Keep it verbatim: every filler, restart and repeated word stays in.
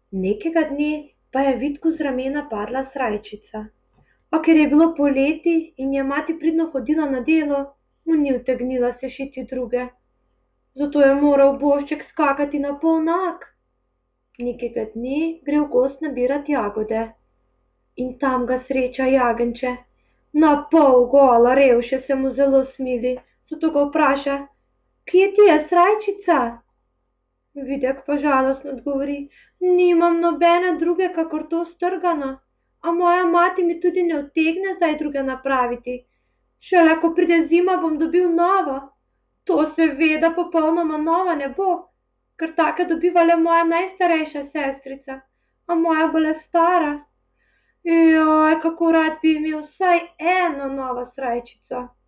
Nekega dne pa je Vidku z ramena padla srajčica, a ker je bilo poleti in je mati pridno hodila na delo, mu ni utegnila sešiti druge, zato je moral Božček skakati na pol nag. Nekega dne gre v gozd nabirat jagode in tam ga sreča jagenjče. Na pol gola revša se mu zelo smili, zato ga vpraša: "Kje ti je srajčica?" Videk pa žalostno odgovori: "Nimam nobene druge kakor to strgano, a moja mati mi tudi ne utegne zdaj druge napraviti. Šele ko pride zima, bom dobil novo. To seveda popolnoma nova ne bo, ker take dobiva le moja najstarejša sestrica, a moja bo le stara. Joj, kako rad bi imel vsaj eno novo srajčico."